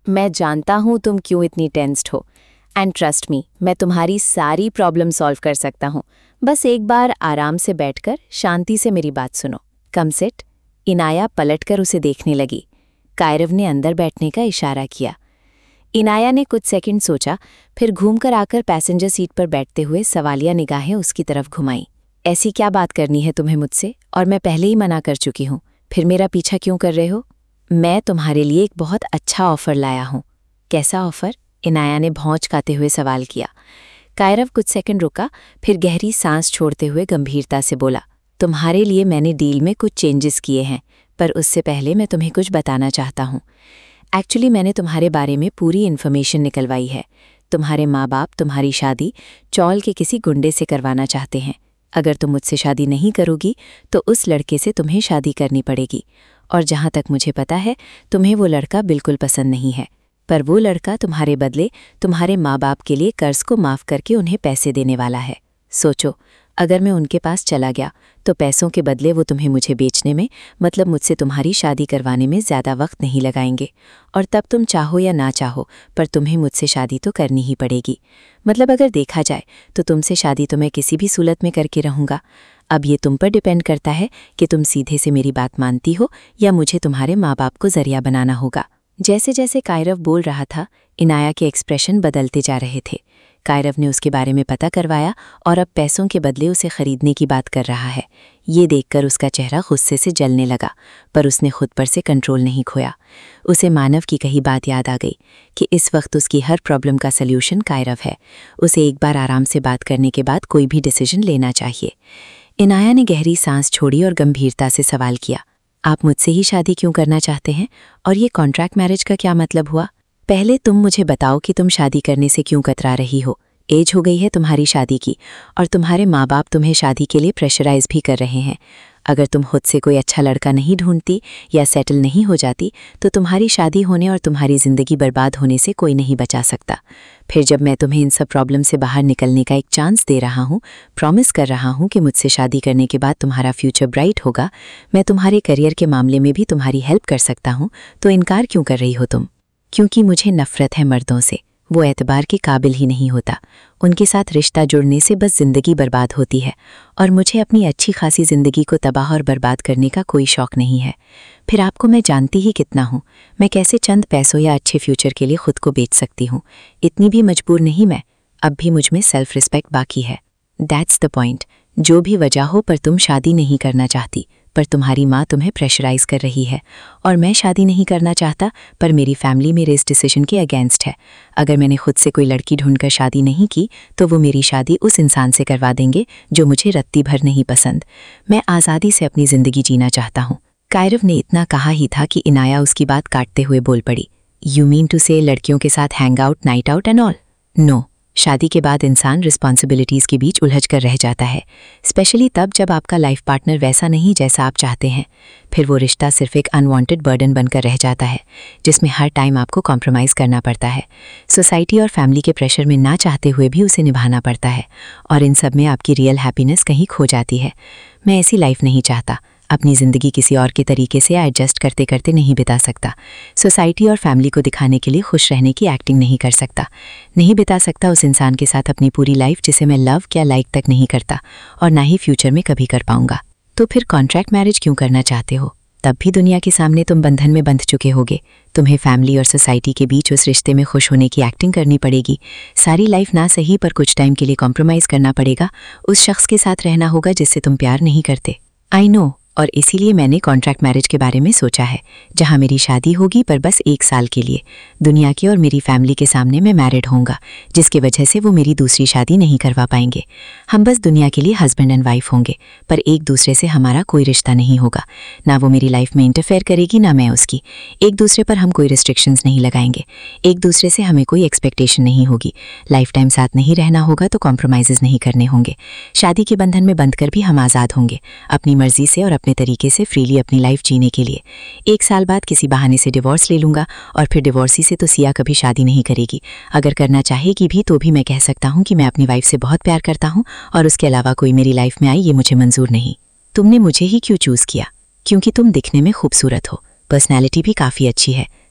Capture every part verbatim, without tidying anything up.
मैं जानता हूँ तुम क्यों इतनी टेंस्ड हो, एंड ट्रस्ट मी, मैं तुम्हारी सारी प्रॉब्लम सॉल्व कर सकता हूँ। बस एक बार आराम से बैठकर शांति से मेरी बात सुनो। Come sit. इनाया पलटकर उसे देखने लगी। कायरव ने अंदर बैठने का इशारा किया। इनाया ने कुछ सेकंड सोचा, फिर घूमकर आकर पैसेंजर सीट पर बैठते हुए सवालिया निगाहें उसकी तरफ घुमाई। ऐसी क्या बात करनी है तुम्हें मुझसे, और मैं पहले ही मना कर चुकी हूँ, फिर मेरा पीछा क्यों कर रहे हो? मैं तुम्हारे लिए एक बहुत अच्छा ऑफर लाया हूँ। कैसा ऑफर? इनाया ने भौंच खाते हुए सवाल किया। कायरव कुछ सेकंड रुका, फिर गहरी सांस छोड़ते हुए गंभीरता से बोला, तुम्हारे लिए मैंने डील में कुछ चेंजेस किए हैं, पर उससे पहले मैं तुम्हें कुछ बताना चाहता हूँ। एक्चुअली मैंने तुम्हारे बारे में पूरी इन्फॉर्मेशन निकलवाई है। तुम्हारे माँ बाप तुम्हारी शादी चौल के किसी गुंडे से करवाना चाहते हैं। अगर तुम मुझसे शादी नहीं करोगी तो उस लड़के से तुम्हें शादी करनी पड़ेगी, और जहाँ तक मुझे पता है तुम्हें वो लड़का बिल्कुल पसंद नहीं है, पर वो लड़का तुम्हारे बदले तुम्हारे माँ बाप के लिए कर्ज को माफ़ करके उन्हें पैसे देने वाला है। सोचो, अगर मैं उनके पास चला गया तो पैसों के बदले वो तुम्हें मुझे बेचने में, मतलब मुझसे तुम्हारी शादी करवाने में ज़्यादा वक्त नहीं लगाएंगे, और तब तुम चाहो या ना चाहो पर तुम्हें मुझसे शादी तो करनी ही पड़ेगी। मतलब अगर देखा जाए तो तुमसे शादी तो मैं किसी भी सूरत में करके रहूँगा। अब ये तुम पर डिपेंड करता है कि तुम सीधे से मेरी बात मानती हो या मुझे तुम्हारे माँ बाप को जरिया बनाना होगा। जैसे जैसे कायरव बोल रहा था, इनाया के एक्सप्रेशन बदलते जा रहे थे। कायरव ने उसके बारे में पता करवाया और अब पैसों के बदले उसे खरीदने की बात कर रहा है। ये देखकर उसका चेहरा गुस्से से जलने लगा, पर उसने खुद पर से कंट्रोल नहीं खोया। उसे मानव की कही बात याद आ गई कि इस वक्त उसकी हर प्रॉब्लम का सल्यूशन कायरव है। उसे एक बार आराम से बात करने के बाद कोई भी डिसीजन लेना चाहिए। इनाया ने गहरी सांस छोड़ी और गंभीरता से सवाल किया, आप मुझसे ही शादी क्यों करना चाहते हैं, और ये कॉन्ट्रैक्ट मैरिज का क्या मतलब हुआ? पहले तुम मुझे बताओ कि तुम शादी करने से क्यों कतरा रही हो। एज हो गई है तुम्हारी शादी की, और तुम्हारे माँ बाप तुम्हें शादी के लिए प्रेशराइज भी कर रहे हैं। अगर तुम खुद से कोई अच्छा लड़का नहीं ढूंढती या सेटल नहीं हो जाती तो तुम्हारी शादी होने और तुम्हारी ज़िंदगी बर्बाद होने से कोई नहीं बचा सकता। फिर जब मैं तुम्हें इन सब प्रॉब्लम से बाहर निकलने का एक चांस दे रहा हूँ, प्रॉमिस कर रहा हूँ कि मुझसे शादी करने के बाद तुम्हारा फ्यूचर ब्राइट होगा, मैं तुम्हारे करियर के मामले में भी तुम्हारी हेल्प कर सकता हूँ, तो इनकार क्यों कर रही हो तुम? क्योंकि मुझे नफ़रत है मर्दों से। वो एतबार के काबिल ही नहीं होता। उनके साथ रिश्ता जुड़ने से बस ज़िंदगी बर्बाद होती है, और मुझे अपनी अच्छी खासी ज़िंदगी को तबाह और बर्बाद करने का कोई शौक़ नहीं है। फिर आपको मैं जानती ही कितना हूँ। मैं कैसे चंद पैसों या अच्छे फ्यूचर के लिए खुद को बेच सकती हूँ। इतनी भी मजबूर नहीं मैं। अब भी मुझ में सेल्फ रिस्पेक्ट बाकी है। That's the point. जो भी वजह हो, पर तुम शादी नहीं करना चाहती, पर तुम्हारी माँ तुम्हें प्रेशराइज कर रही है, और मैं शादी नहीं करना चाहता, पर मेरी फैमिली मेरे इस डिसीजन के अगेंस्ट है। अगर मैंने खुद से कोई लड़की ढूंढकर शादी नहीं की तो वो मेरी शादी उस इंसान से करवा देंगे जो मुझे रत्ती भर नहीं पसंद। मैं आज़ादी से अपनी ज़िंदगी जीना चाहता हूँ। कायरव ने इतना कहा ही था कि इनाया उसकी बात काटते हुए बोल पड़ी, यू मीन टू से लड़कियों के साथ hang out, night out and all? No. शादी के बाद इंसान रिस्पॉन्सिबिलिटीज़ के बीच उलझ कर रह जाता है, स्पेशली तब जब आपका लाइफ पार्टनर वैसा नहीं जैसा आप चाहते हैं। फिर वो रिश्ता सिर्फ एक अनवांटेड बर्डन बनकर रह जाता है, जिसमें हर टाइम आपको कॉम्प्रोमाइज़ करना पड़ता है। सोसाइटी और फैमिली के प्रेशर में ना चाहते हुए भी उसे निभाना पड़ता है, और इन सब में आपकी रियल हैप्पीनेस कहीं खो जाती है। मैं ऐसी लाइफ नहीं चाहता। अपनी ज़िंदगी किसी और के तरीके से एडजस्ट करते करते नहीं बिता सकता। सोसाइटी और फैमिली को दिखाने के लिए खुश रहने की एक्टिंग नहीं कर सकता। नहीं बिता सकता उस इंसान के साथ अपनी पूरी लाइफ जिसे मैं लव क्या लाइक तक नहीं करता, और ना ही फ्यूचर में कभी कर पाऊंगा। तो फिर कॉन्ट्रैक्ट मैरिज क्यों करना चाहते हो? तब भी दुनिया के सामने तुम बंधन में बंध चुके होगे। तुम्हें फैमिली और सोसाइटी के बीच उस रिश्ते में खुश होने की एक्टिंग करनी पड़ेगी। सारी लाइफ ना सही पर कुछ टाइम के लिए कॉम्प्रोमाइज़ करना पड़ेगा। उस शख्स के साथ रहना होगा जिससे तुम प्यार नहीं करते। आई नो, और इसीलिए मैंने कॉन्ट्रैक्ट मैरिज के बारे में सोचा है, जहां मेरी शादी होगी पर बस एक साल के लिए। दुनिया के और मेरी फैमिली के सामने मैं मैरिड होऊंगा, जिसकी वजह से वो मेरी दूसरी शादी नहीं करवा पाएंगे। हम बस दुनिया के लिए हस्बैंड एंड वाइफ होंगे, पर एक दूसरे से हमारा कोई रिश्ता नहीं होगा। ना वो मेरी लाइफ में इंटरफेयर करेगी, ना मैं उसकी। एक दूसरे पर हम कोई रिस्ट्रिक्शंस नहीं लगाएंगे। एक दूसरे से हमें कोई एक्सपेक्टेशन नहीं होगी। लाइफ टाइम साथ नहीं रहना होगा तो कॉम्प्रोमाइज़ नहीं करने होंगे। शादी के बंधन में बंधकर भी हम आज़ाद होंगे, अपनी मर्जी से और अपने तरीके से फ्रीली अपनी लाइफ जीने के लिए। एक साल बाद किसी बहाने से डिवोर्स ले लूंगा, और फिर डिवोर्सी से तो सिया कभी शादी नहीं करेगी। अगर करना चाहेगी भी तो भी मैं कह सकता हूँ कि मैं अपनी वाइफ से बहुत प्यार करता हूँ, और उसके अलावा कोई मेरी लाइफ में आई ये मुझे मंजूर नहीं। तुमने मुझे ही क्यों चूज़ किया? क्योंकि तुम दिखने में खूबसूरत हो, पर्सनैलिटी भी काफ़ी अच्छी है,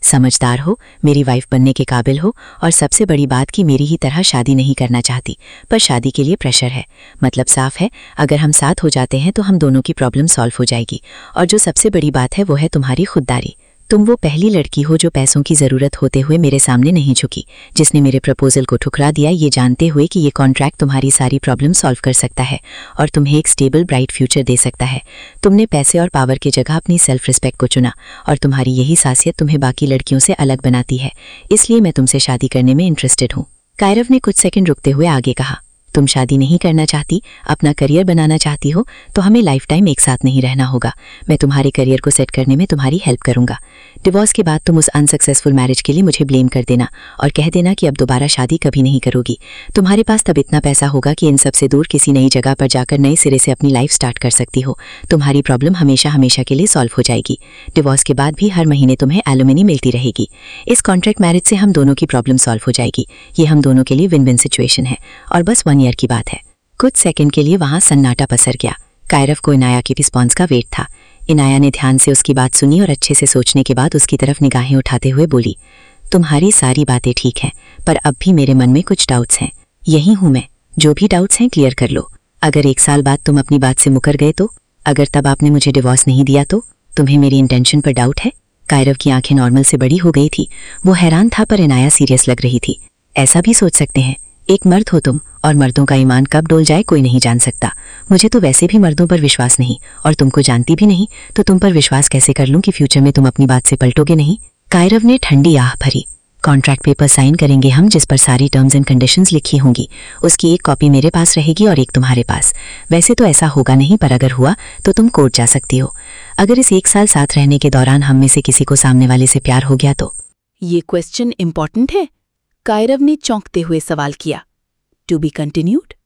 समझदार हो, मेरी वाइफ बनने के काबिल हो, और सबसे बड़ी बात कि मेरी ही तरह शादी नहीं करना चाहती, पर शादी के लिए प्रेशर है। मतलब साफ है, अगर हम साथ हो जाते हैं तो हम दोनों की प्रॉब्लम सॉल्व हो जाएगी। और जो सबसे बड़ी बात है वो है तुम्हारी खुददारी। तुम वो पहली लड़की हो जो पैसों की ज़रूरत होते हुए मेरे सामने नहीं झुकी, जिसने मेरे प्रपोजल को ठुकरा दिया, ये जानते हुए कि ये कॉन्ट्रैक्ट तुम्हारी सारी प्रॉब्लम सॉल्व कर सकता है और तुम्हें एक स्टेबल ब्राइट फ्यूचर दे सकता है। तुमने पैसे और पावर की जगह अपनी सेल्फ रिस्पेक्ट को चुना, और तुम्हारी यही खासियत तुम्हें बाकी लड़कियों से अलग बनाती है। इसलिए मैं तुमसे शादी करने में इंटरेस्टेड हूँ। कायरव ने कुछ सेकंड रुकते हुए आगे कहा, तुम शादी नहीं करना चाहती, अपना करियर बनाना चाहती हो, तो हमें लाइफ टाइम एक साथ नहीं रहना होगा। मैं तुम्हारे करियर को सेट करने में तुम्हारी हेल्प करूंगा। डिवोर्स के बाद तुम उस अनसक्सेसफुल मैरिज के लिए मुझे ब्लेम कर देना और कह देना कि अब दोबारा शादी कभी नहीं करोगी। तुम्हारे पास तब इतना पैसा होगा कि इन सबसे दूर किसी नई जगह पर जाकर नए सिरे से अपनी लाइफ स्टार्ट कर सकती हो। तुम्हारी प्रॉब्लम हमेशा हमेशा के लिए सॉल्व हो जाएगी। डिवोर्स के बाद भी हर महीने तुम्हें एलुमनी मिलती रहेगी। इस कॉन्ट्रैक्ट मैरिज से हम दोनों की प्रॉब्लम सॉल्व हो जाएगी। ये हम दोनों के लिए विन विन सिचुएशन है, और बस वन ईयर की बात है। कुछ सेकंड के लिए वहां सन्नाटा पसर गया। कायरव को इनाया की रिस्पॉन्स का वेट था। इनाया ने ध्यान से उसकी बात सुनी और अच्छे से सोचने के बाद उसकी तरफ निगाहें उठाते हुए बोली, तुम्हारी सारी बातें ठीक हैं, पर अब भी मेरे मन में कुछ डाउट्स हैं। यही हूं मैं, जो भी डाउट्स हैं क्लियर कर लो। अगर एक साल बाद तुम अपनी बात से मुकर गए तो? अगर तब आपने मुझे डिवोर्स नहीं दिया तो? तुम्हें मेरी इंटेंशन पर डाउट है? कायरव की आंखें नॉर्मल से बड़ी हो गई थी। वो हैरान था, पर इनाया सीरियस लग रही थी। ऐसा भी सोच सकते हैं, एक मर्द हो तुम, और मर्दों का ईमान कब डोल जाए कोई नहीं जान सकता। मुझे तो वैसे भी मर्दों पर विश्वास नहीं, और तुमको जानती भी नहीं, तो तुम पर विश्वास कैसे कर लूं कि फ्यूचर में तुम अपनी बात से पलटोगे नहीं? कायरव ने ठंडी आह भरी। कॉन्ट्रैक्ट पेपर साइन करेंगे हम, जिस पर सारी टर्म्स एंड कंडीशंस लिखी होंगी। उसकी एक कॉपी मेरे पास रहेगी और एक तुम्हारे पास। वैसे तो ऐसा होगा नहीं, पर अगर हुआ तो तुम कोर्ट जा सकती हो। अगर इस एक साल साथ रहने के दौरान हम में से किसी को सामने वाले से प्यार हो गया तो? ये क्वेश्चन इंपॉर्टेंट है, कायरव ने चौंकते हुए सवाल किया। To be continued.